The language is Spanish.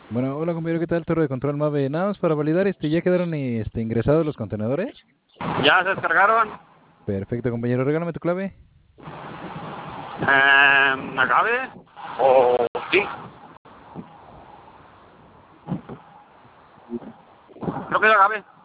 Bueno, hola compañero, ¿qué tal? Torre de control MAVE. Nada más para validar, ¿ya quedaron ingresados los contenedores? ¿Ya se descargaron? Perfecto, compañero, regálame tu clave. ¿Acabe? ¿O sí? Creo que ya acabe.